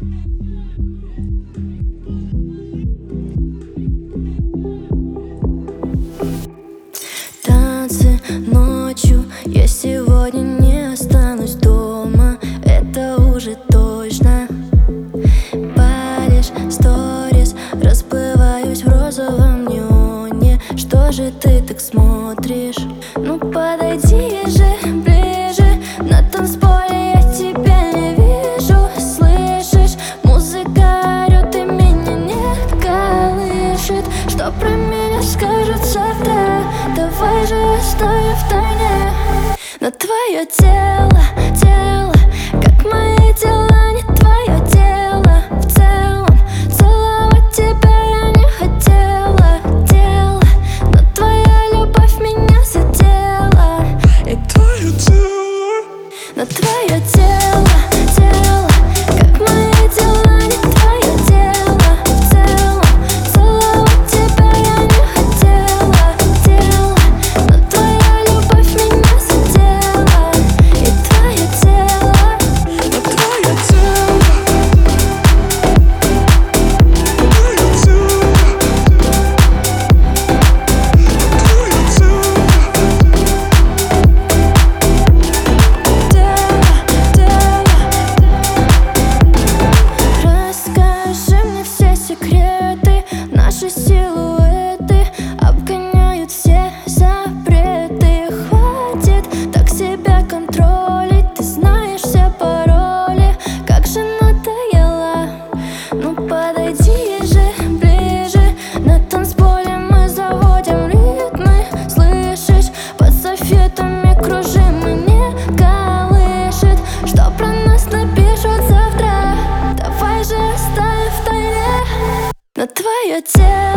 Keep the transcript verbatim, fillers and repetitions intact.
Танцы ночью, я сегодня не останусь дома, это уже точно. Палишь сторис, расплываюсь в розовом неоне. Что же ты так смотришь? Ну подойди же ближе, на танцполе я тебя не вижу. Слышишь, музыка орёт и меня не колышет. Что про меня скажут завтра? Давай же оставим в тайне. Но твое тело, тело, как мои дела, не твое дело. В целом, целовать тебя я не хотела, дело. Но твоя любовь меня задела. И твое тело, но твое тело, тело, как мои дела, не твое дело. В целом, целовать тебя я не хотела, дело. Но твоя любовь меня задела. И твое тело, но твое тело, твое тело, твое тело. Расскажи мне все секреты, наши силуэты обгоняют все запреты. Хватит так себя контролить, ты знаешь все пароли, как же надоело. Ну подойди же ближе, на танцполе мы заводим ритмы. Слышишь, под софитами кружим и не колышет. Что про нас напишут завтра? Давай же оставим в тайне. Но твое тело